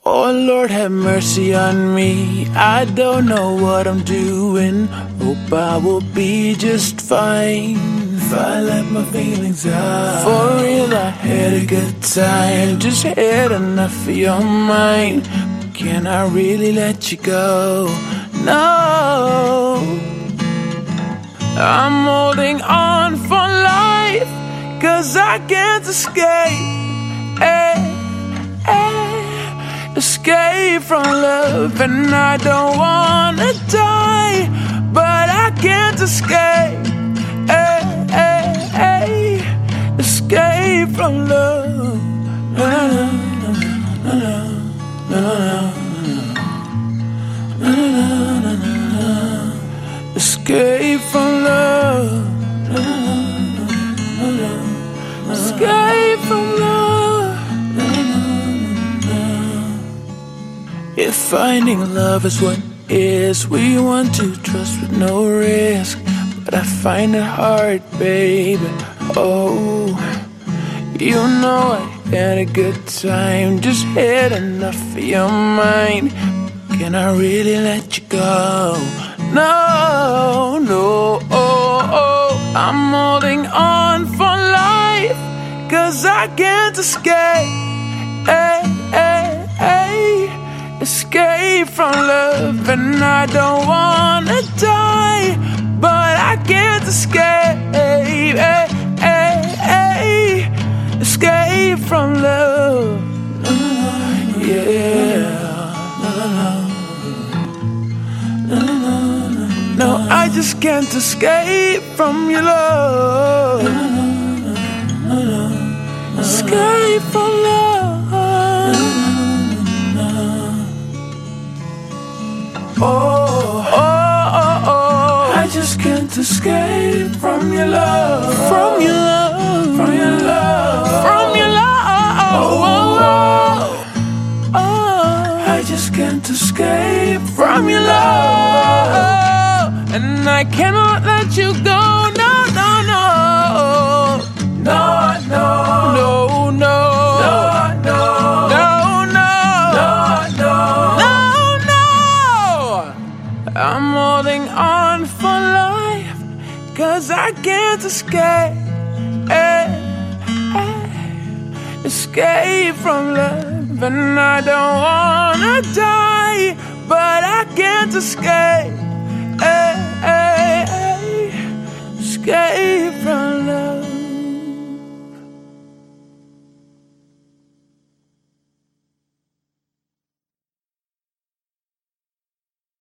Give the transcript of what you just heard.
Oh Lord, have mercy on me. I don't know what I'm doing. Hope I will be just fine if I let my feelings out. For real, I had a good time. Just had enough of your mind. Can I really let you go? No, I'm holding on for life, 'cause I can't escape. Escape from love, and I don't wanna die, but I can't escape. Escape from love. Escape from love. Escape from love. If finding love is what is, we want to trust with no risk, but I find it hard, baby. Oh, you know I had a good time. Just had enough of your mind. Can I really let you go? No, no, I'm holding on for life, 'cause I can't escape. Escape from love, and I don't wanna die, but I can't escape. Escape from love. Yeah. No, I just can't escape from your love. Escape from love. I just can't escape from your love. From your love. From your love. From your love. I just can't escape from your love, and I cannot let you go. No, no, no. No, no. No, no. No, no. No, no. No, no. No, no. I'm holding on for life, 'cause I can't escape. Escape from love, and I don't wanna die, but I can't escape. Escape from love.